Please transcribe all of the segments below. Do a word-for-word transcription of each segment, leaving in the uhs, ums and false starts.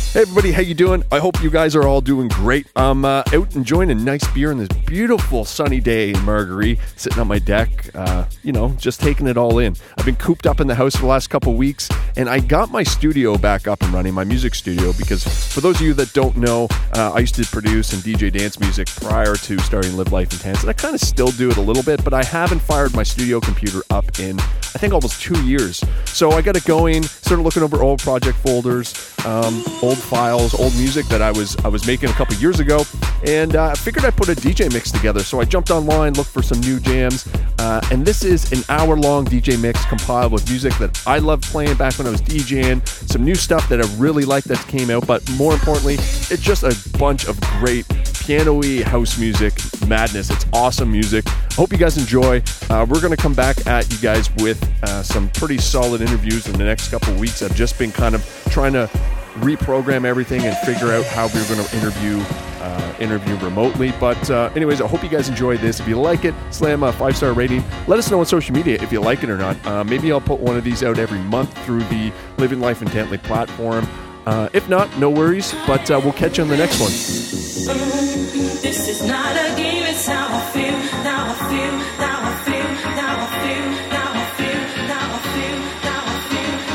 Hey everybody, how you doing? I hope you guys are all doing great. I'm uh, out enjoying a nice beer on this beautiful sunny day in Marguerite, sitting on my deck, uh, you know, just taking it all in. I've been cooped up in the house for the last couple weeks, and I got my studio back up and running, my music studio, because for those of you that don't know, uh, I used to produce and D J dance music prior to starting Live Life Intense, and I kind of still do it a little bit, but I haven't fired my studio computer up in, I think, almost two years. So I got it going, started looking over old project folders, um, old files, old music that I was I was making a couple years ago, and uh, I figured I'd put a D J mix together. So I jumped online, looked for some new jams, uh, and this is an hour-long D J mix compiled with music that I loved playing back when I was DJing, some new stuff that I really liked that came out, but more importantly, it's just a bunch of great piano-y house music madness. It's awesome music. I hope you guys enjoy. Uh, we're going to come back at you guys with uh, some pretty solid interviews in the next couple of weeks. I've just been kind of trying to reprogram everything and figure out how we're going to interview uh, interview remotely. But uh, anyways, I hope you guys enjoy this. If you like it, slam a five-star rating. Let us know on social media if you like it or not. Uh, maybe I'll put one of these out every month through the Living Life Intently platform. Uh, if not, no worries, but uh, we'll catch you on the next one. This is not a game, it's how I feel, how I feel, how I feel, how I feel, how I feel, how I feel, how I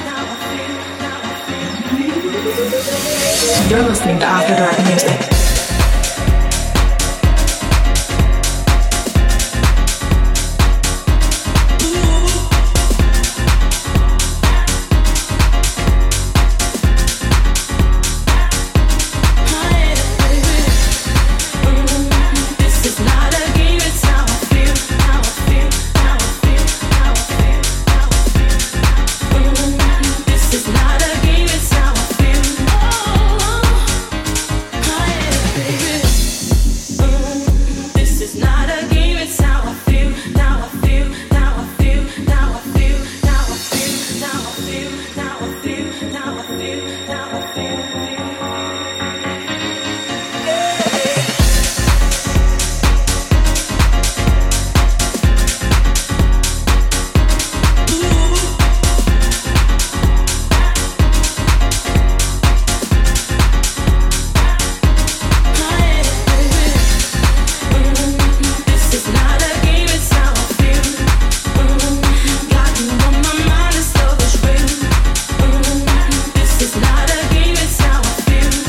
feel, how I feel, how I feel. You're listening to After Dark Music. It's not a game, it's how I feel.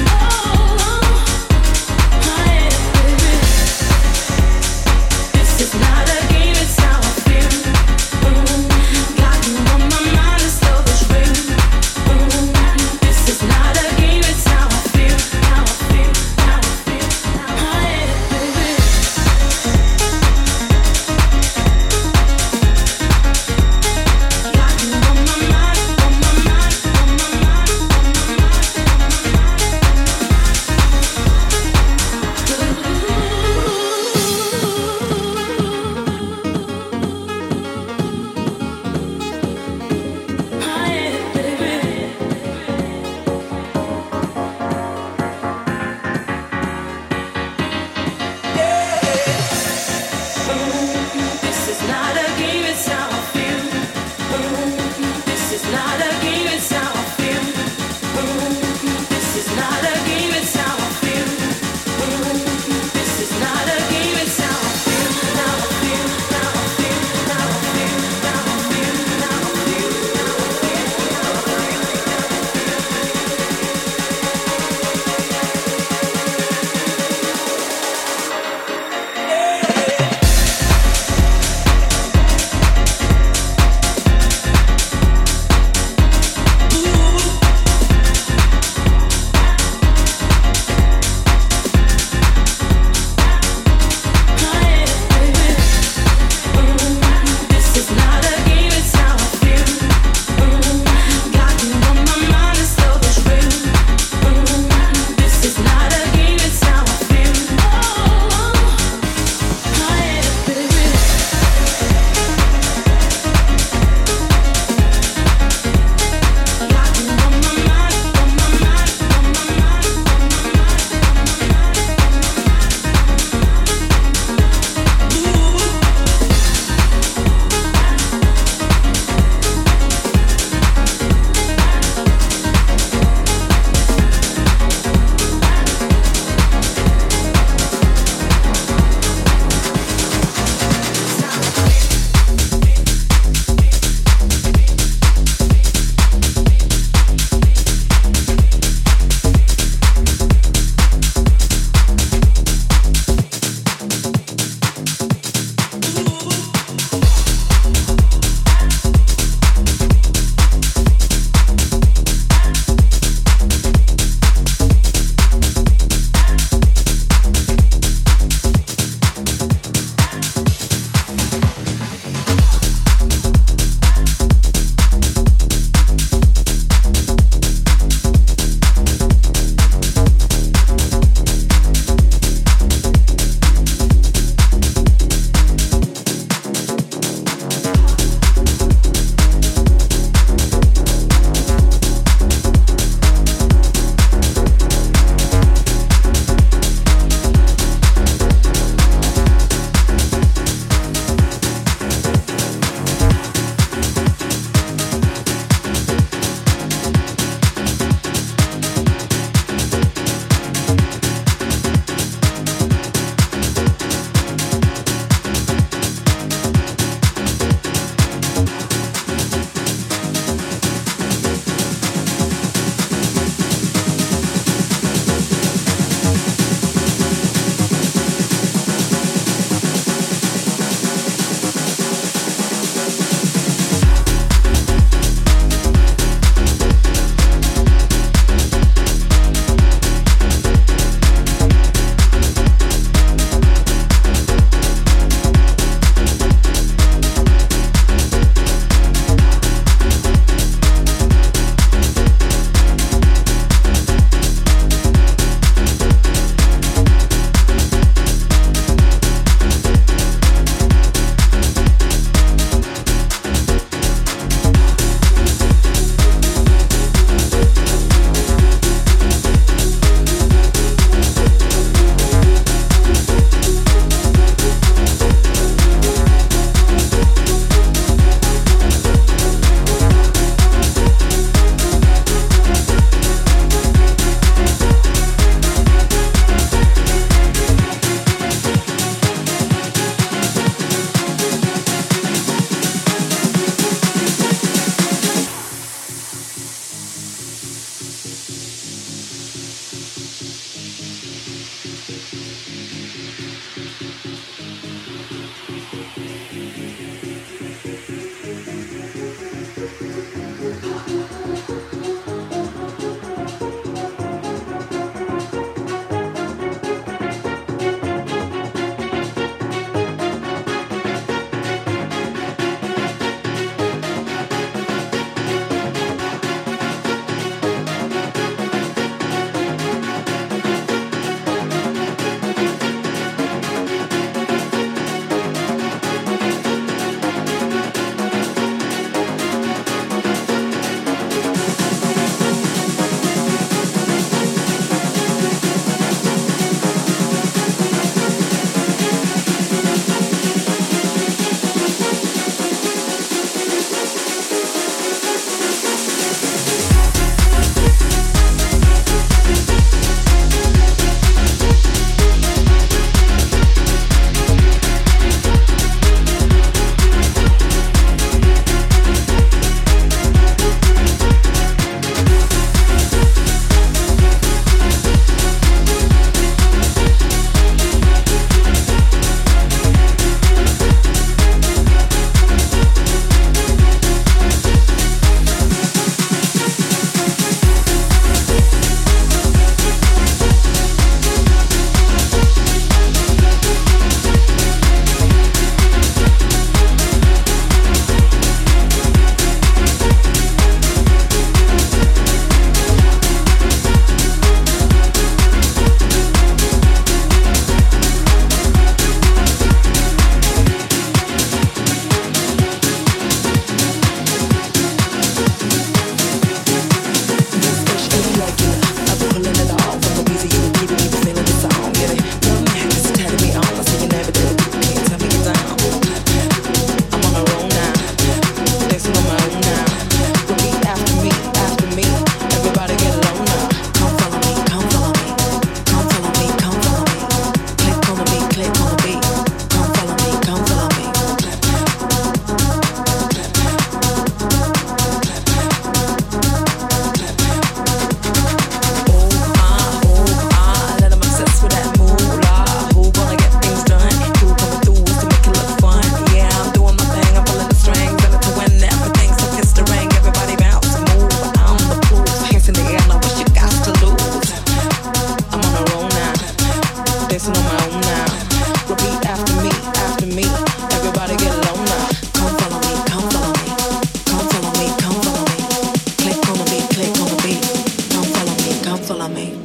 me.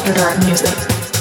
After Dark Music.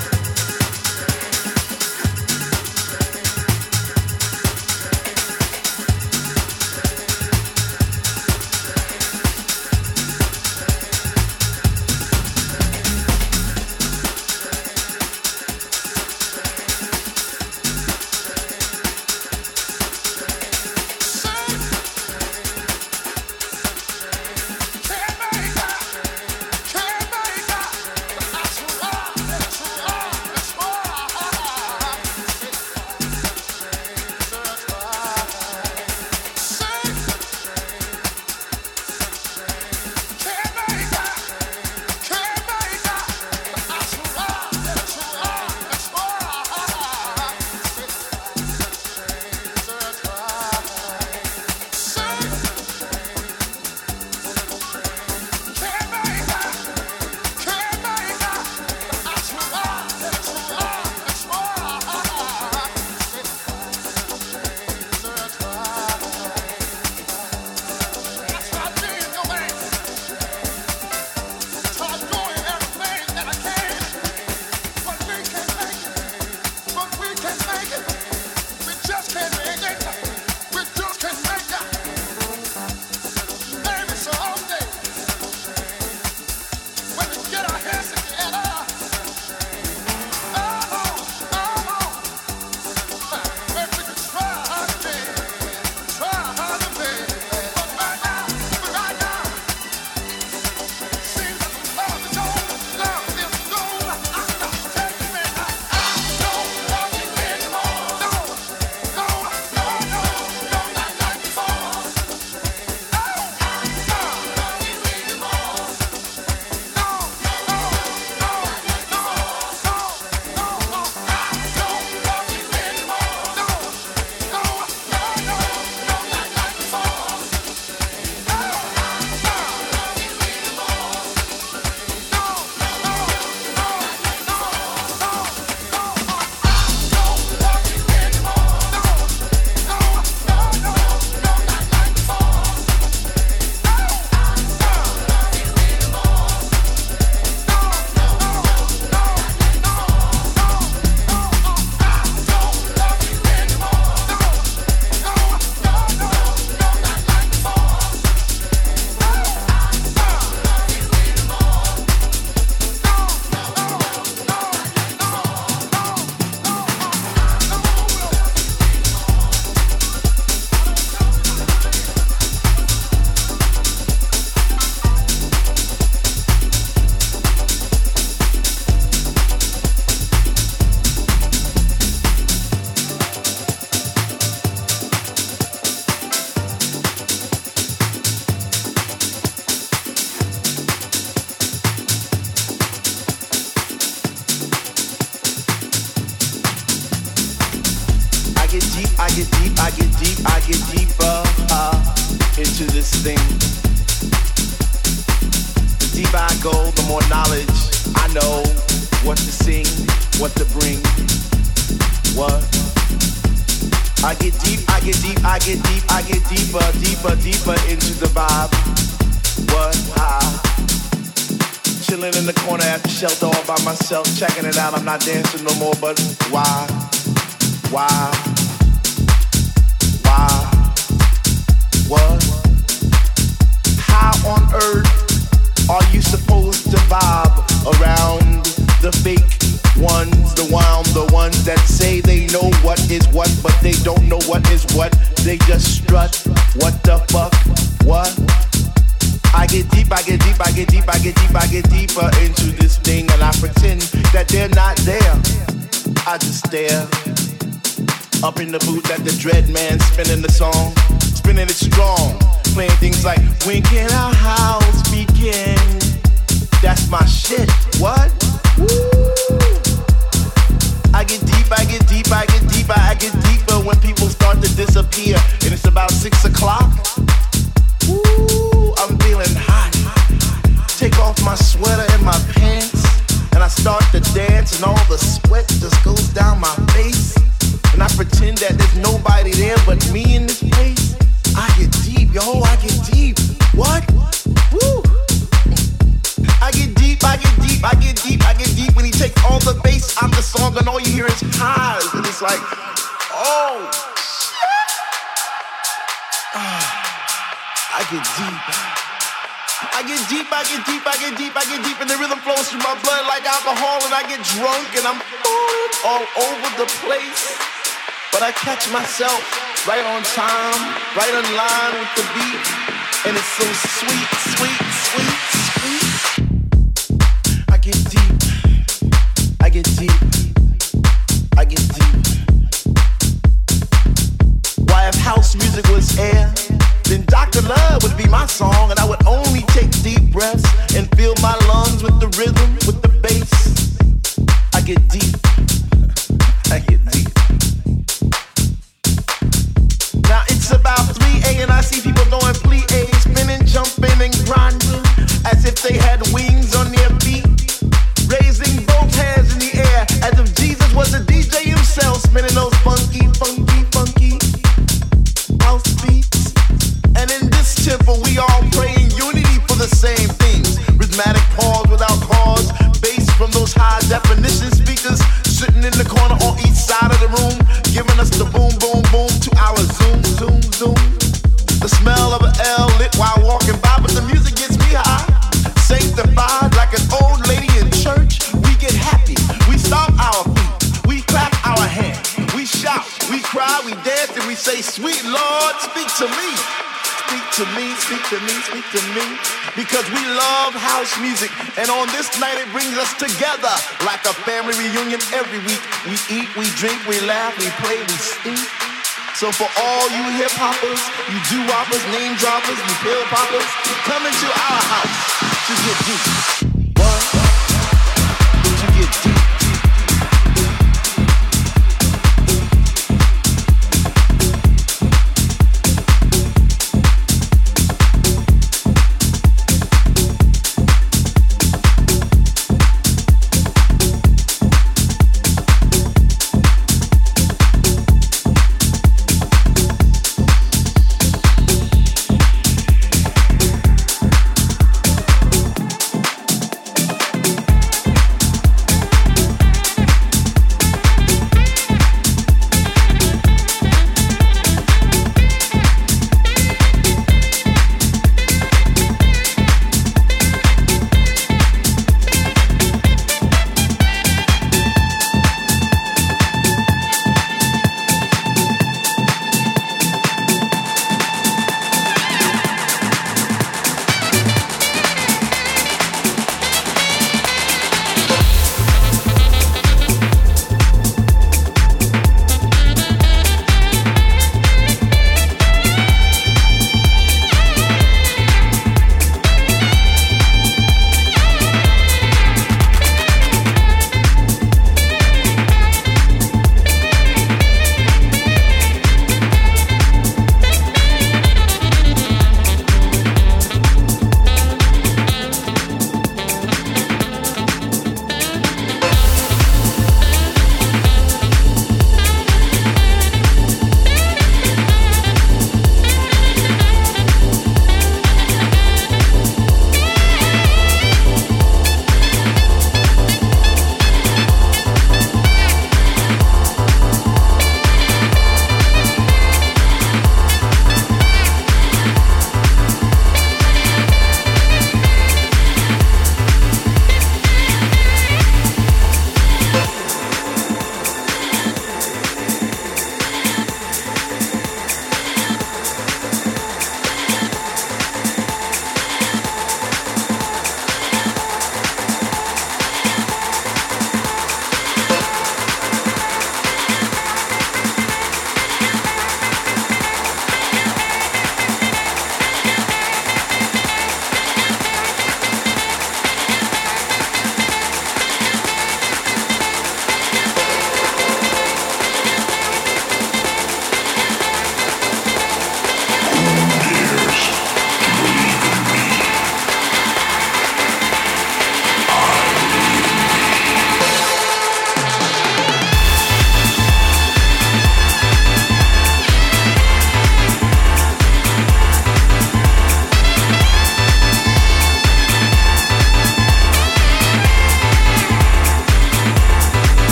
Checking it out, I'm not dancing no more, but why? Why? Why? What? How on earth are you supposed to vibe around the fake ones, the wild, the ones that say they know what is what, but they don't know what is what? They just strut. What the fuck? What? I get deep, I get deep, I get deep, I get deep, I get deeper into this thing, and I pretend that they're not there. I just stare up in the booth at the dread man spinning the song, spinning it strong, playing things like when can our house begin? That's my shit. What? Woo! I get deep, I get deep, I get deeper, I get deeper when people start to disappear, and it's about six o'clock. Ooh, I'm feeling hot. Take off my sweater and my pants, and I start to dance, and all the sweat just goes down my face. And I pretend that there's nobody there but me in this place. I get deep, yo, I get deep. What? Woo! I get deep, I get deep, I get deep, I get deep I get deep. I get deep, I get deep, I get deep, I get deep, and the rhythm flows through my blood like alcohol, and I get drunk, and I'm falling all over the place. But I catch myself right on time, right on line with the beat, and it's so sweet, sweet, sweet, sweet. I get deep, I get deep, I get deep. Why, if house music was air, then Doctor Love would be my song, and I would only take deep breaths and fill my lungs with the rhythm, with the bass. I get deep. I get deep. Now it's about three a and I see people doing plie, spinning, jumping, and grinding as if they had wings on their feet, raising both hands in the air as if Jesus was a D J himself, spinning those funky, funky, funky house beats. And in this temple, we all pray in unity for the same things. Rhythmic pause without cause, bass from those high definition speakers sitting in the corner on each side of the room, giving us the boom, boom, boom to our zoom, zoom, zoom. The smell of an L lit while walking by, but the music gets me high. Sanctified like an old lady in church, we get happy. We stomp our feet, we clap our hands, we shout, we cry, we dance, and we say, "Sweet Lord, speak to me." Speak to me, speak to me, speak to me. Because we love house music, and on this night it brings us together like a family reunion every week. We eat, we drink, we laugh, we play, we sing. So for all you hip hoppers, you doo-woppers, name droppers, you pill poppers, come into our house to get deep. What? To get deep.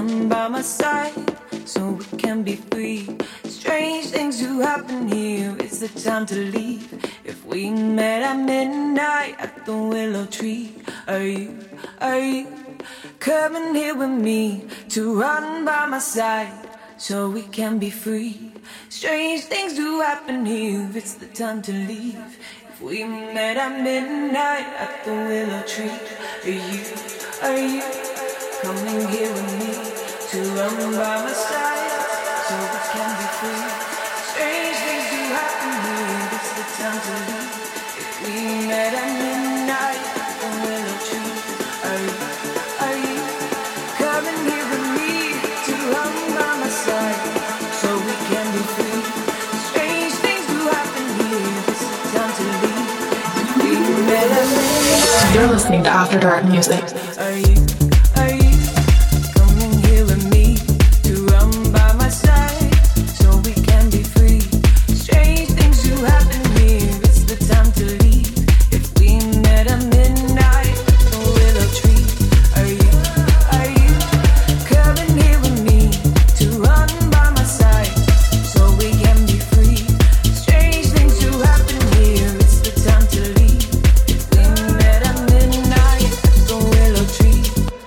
run by my side so we can be free. Strange things do happen here, it's the time to leave. If we met at midnight at the willow tree, are you, are you coming here with me to run by my side so we can be free? Strange things do happen here, it's the time to leave. If we met at midnight at the willow tree, are you, are you coming here with me to run by my side so we can be free? Strange things do happen here, it's the time to leave. If we met at midnight at the willow tree, are you, are you coming here with me to run by my side so we can be free? Strange things do happen here, it's the time to leave. If we met at midnight. You're listening to After Dark Music. Are you, are you coming here with me to run by my side so we can be free? Strange things do happen here, it's the time to leave. If we met at midnight at the willow tree, are you, are you coming here with me to run by my side so we can be free? Strange things do happen here, it's the time to leave. If we met at midnight at the willow tree,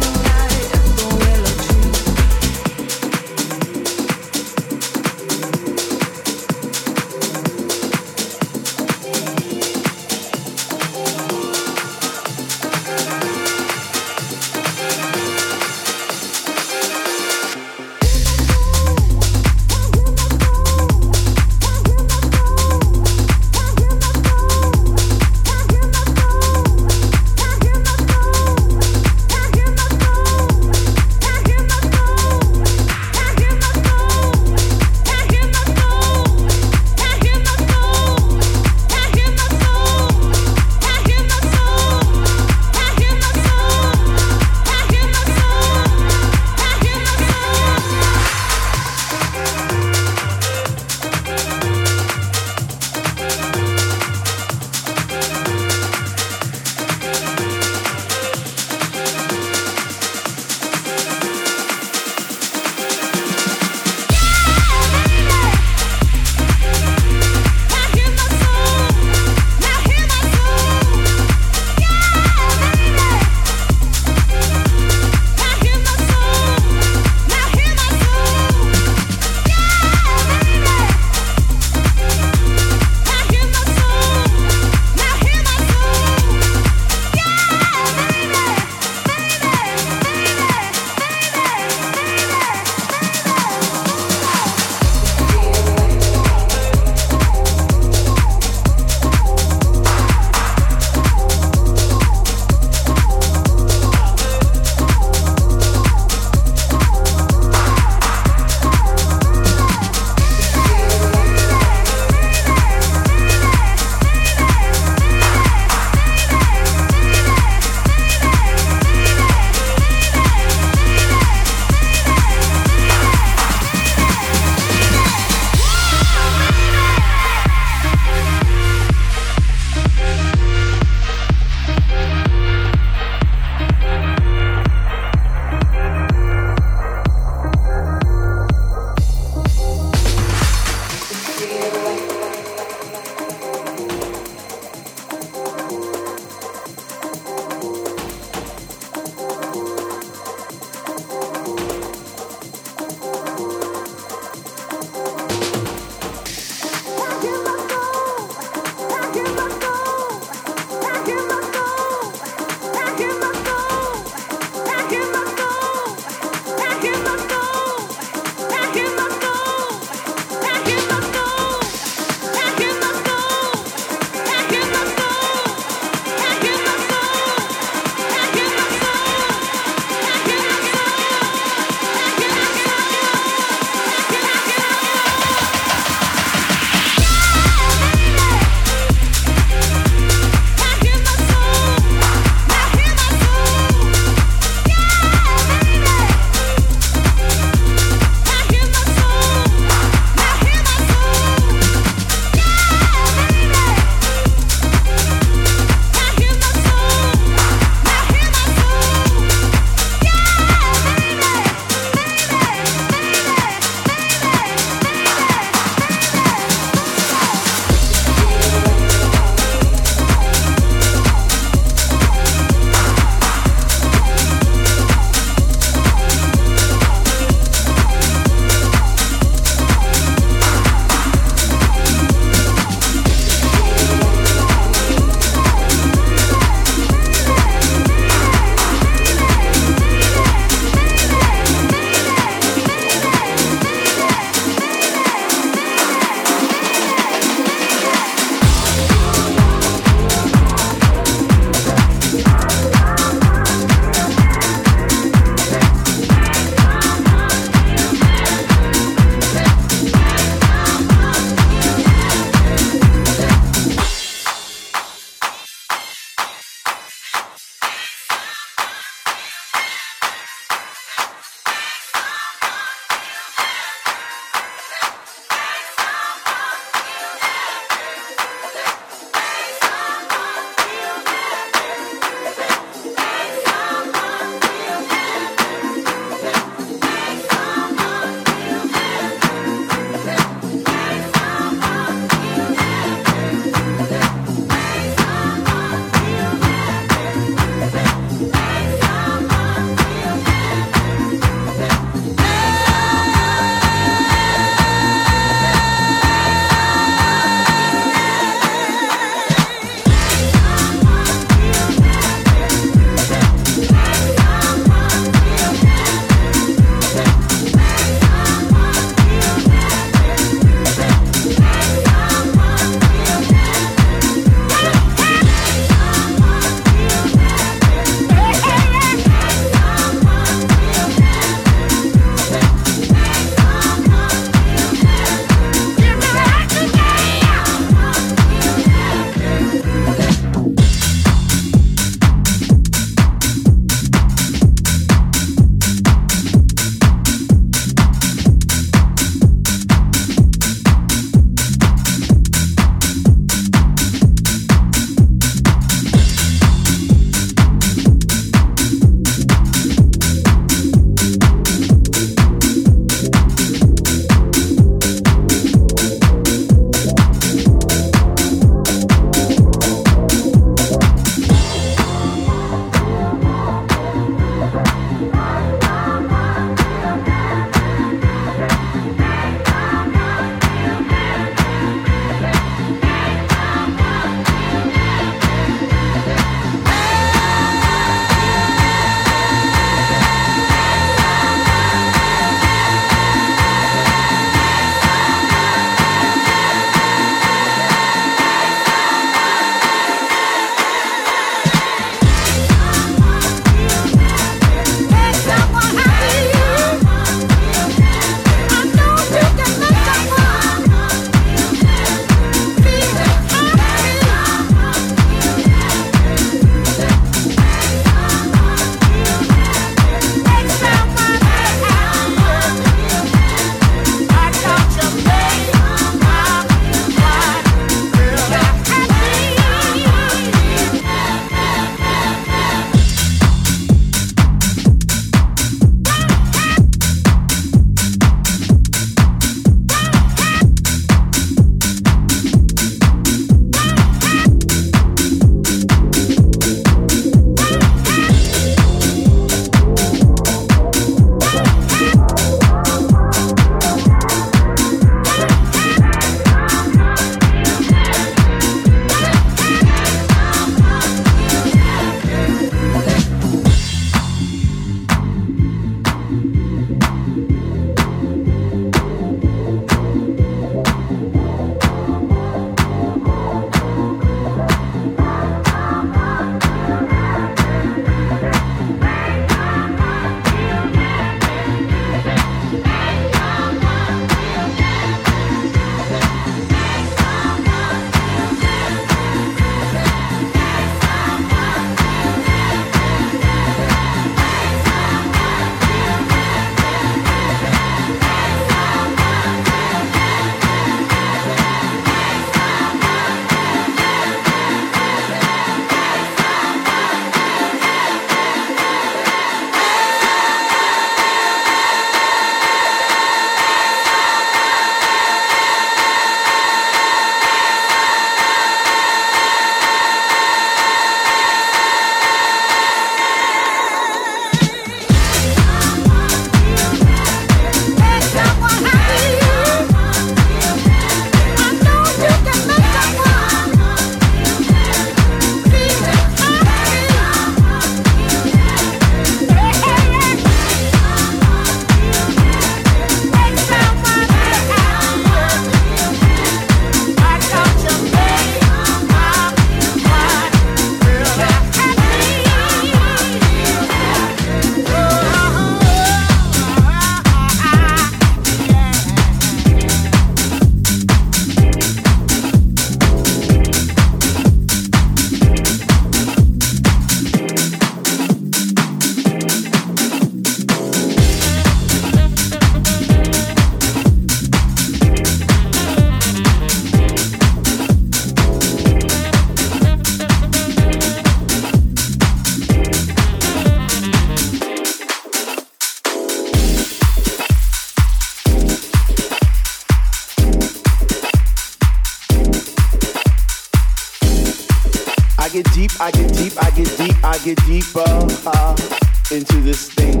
I get deep, I get deep, I get deeper uh, into this thing.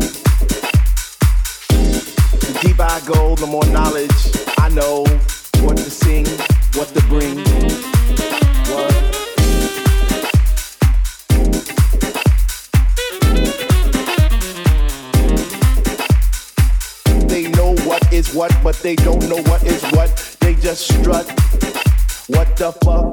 The deeper I go, the more knowledge I know what to sing, what to bring. What? They know what is what, but they don't know what is what. They just strut. What the fuck?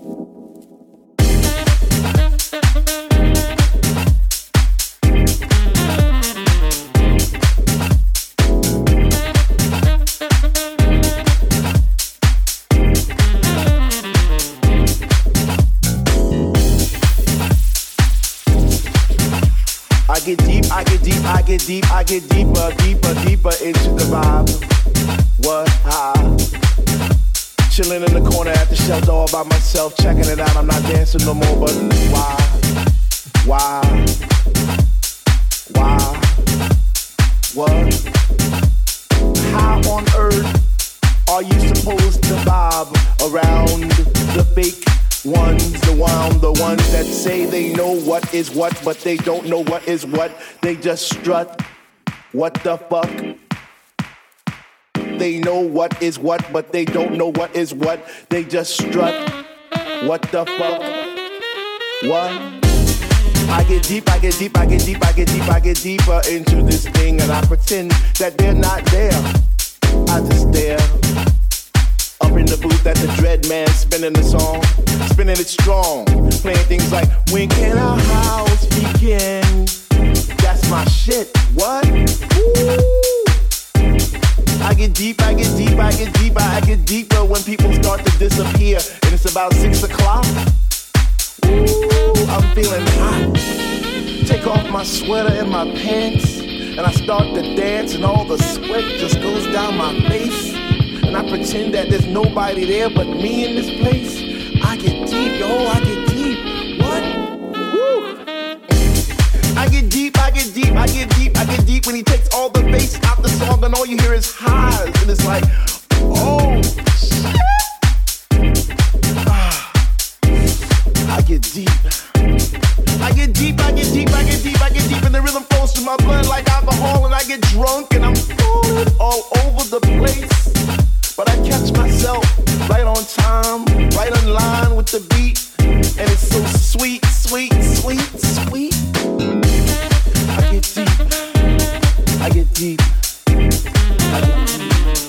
I get deep, I get deep, I get deep, I get deeper, deeper, deeper into the vibe. What? Ah. Chilling in the corner at the shelter all by myself, checking it out. I'm not dancing no more, but why? Why? Why? What? How on earth are you supposed to vibe around the fake ones, the one, the ones that say they know what is what, but they don't know what is what? They just strut. What the fuck? They know what is what, but they don't know what is what. They just strut. What the fuck? What? I get deep, I get deep, I get deep, I get deep, I get deeper into this thing, and I pretend that they're not there. I just stare. Up in the booth at the Dread Man, spinning the song, spinning it strong, playing things like, when can our house begin? That's my shit. What? Woo! I get deep, I get deep, I get deeper, I get deeper when people start to disappear, and it's about six o'clock. Ooh, I'm feeling hot. Take off my sweater and my pants, and I start to dance, and all the sweat just goes down my face. And I pretend that there's nobody there but me in this place. I get deep, yo, I get deep. What? Woo! I get deep, I get deep, I get deep, I get deep when he takes all the bass out the song and all you hear is highs. And it's like, oh, shit. Ah, I get deep. I get deep, I get deep, I get deep, I get deep, and the rhythm flows through my blood like alcohol, and I get drunk and I'm falling all over the place. But I catch myself right on time, right on line with the beat, and it's so sweet, sweet, sweet, sweet. I get deep, I get deep, I get deep.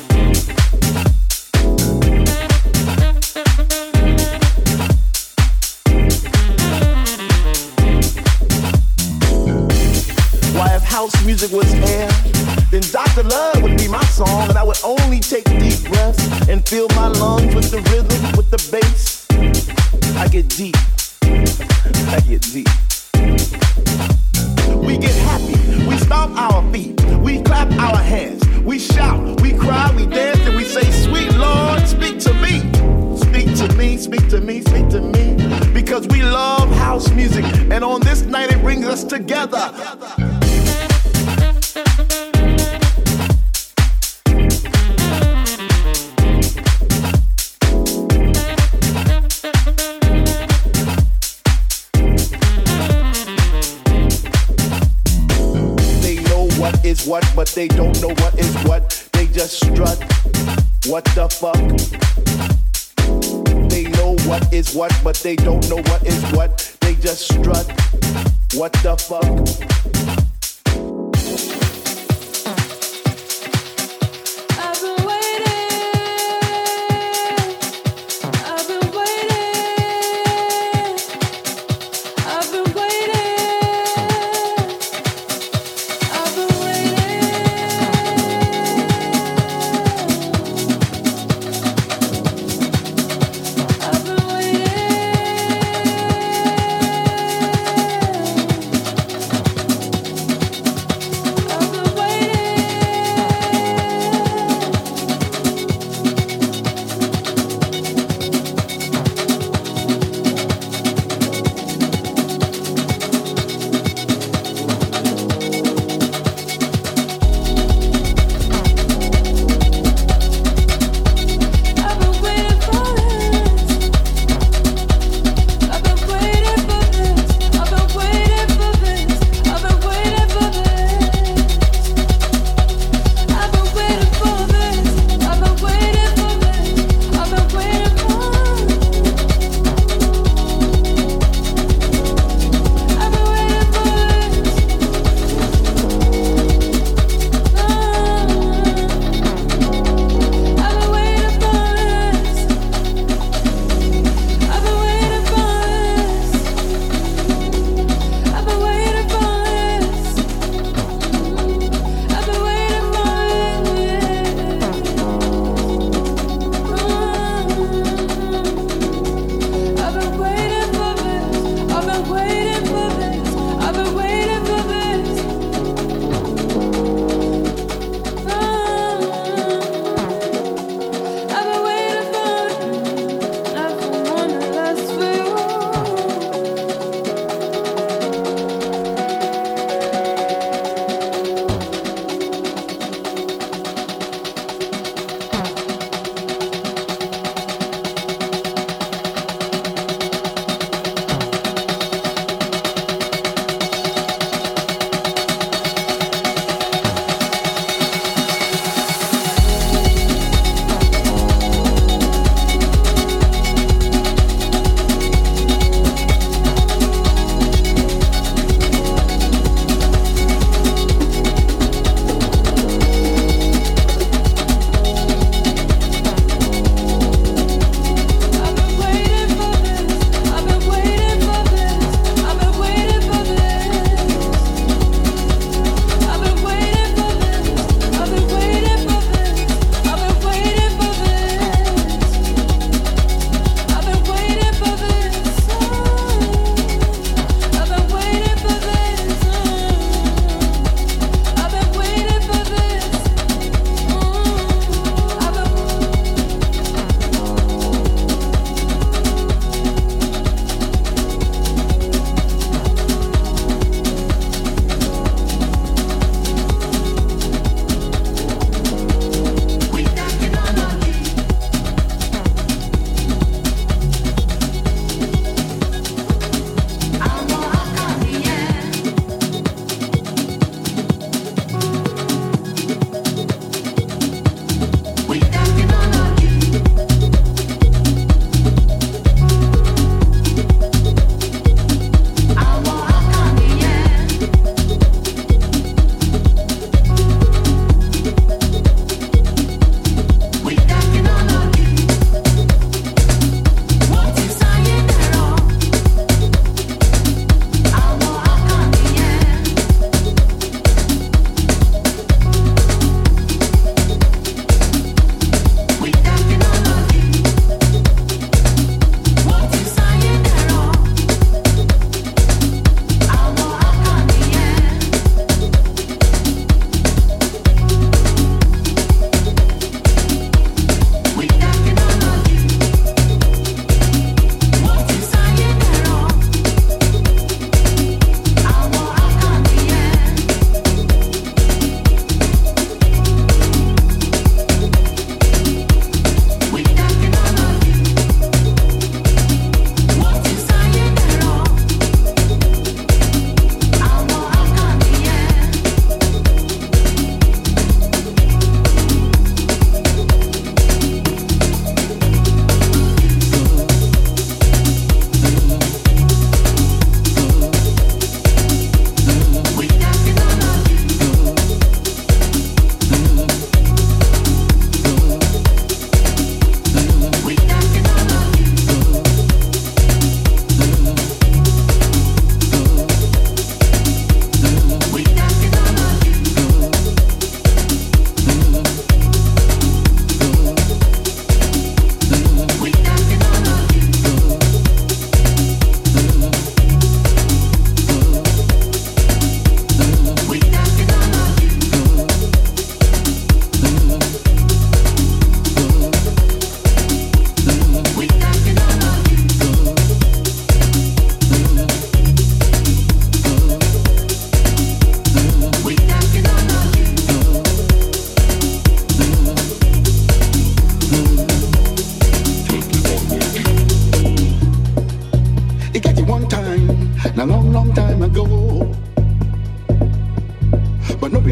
Why, if house music was air, then Doctor Love would be my song, and I would only take deep breaths and fill my lungs with the rhythm, with the bass. I get deep, I get deep. We get happy, we stomp our feet, we clap our hands, we shout, we cry, we dance, and we say, sweet Lord, speak to me. Speak to me, speak to me, speak to me. Because we love house music, and on this night it brings us together. Is what, but they don't know what is what. They just strut. What the fuck? They know what is what, but they don't know what is what. They just strut. What the fuck?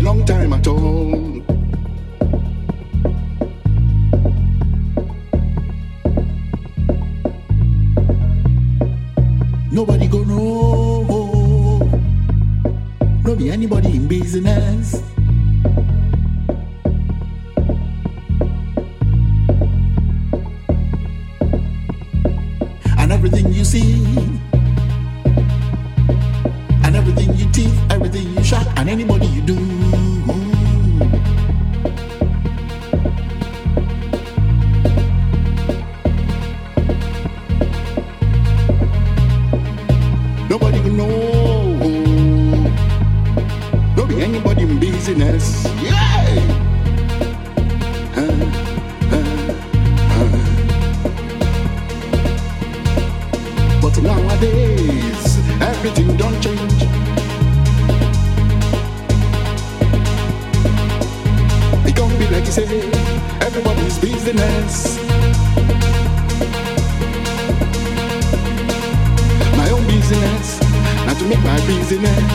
long time at all. Nobody go know, no be anybody in business. And everything you see, and everything you teeth, everything you shot, and anybody you do. Nobody can know. Don't be anybody in business. Yeah. Uh, uh, uh. But nowadays, everything don't change. It can't be like you say, everybody's business. My own business, not to make my business.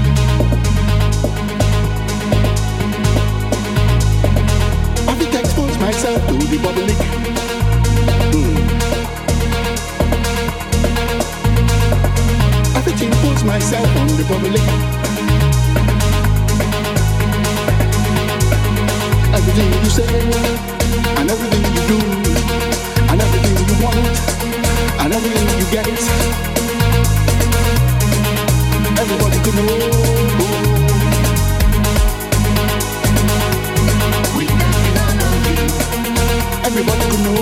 I think I expose myself to the public. Mm. I think I expose myself on the public. Everything you say, and everything you do, and everything you want, and everything you get. Everybody could know. Everybody could know.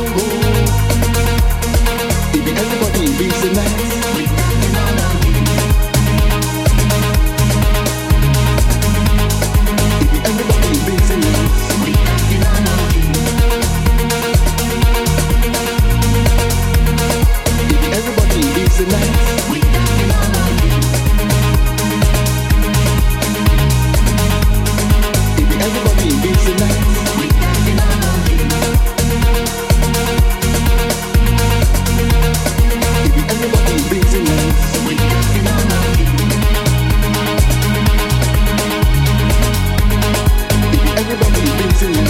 It be everybody in business. It be everybody in business. It be everybody in business. Everybody in business. Everybody in business. Everybody in business.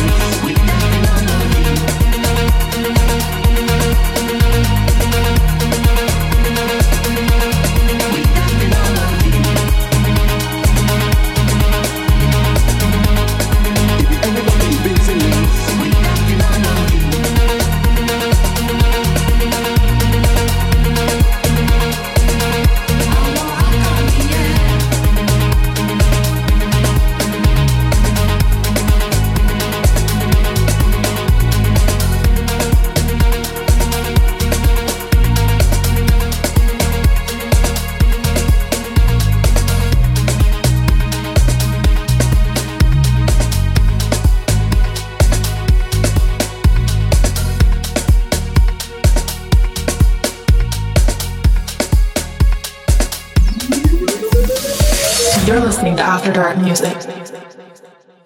You're listening to After Dark Music.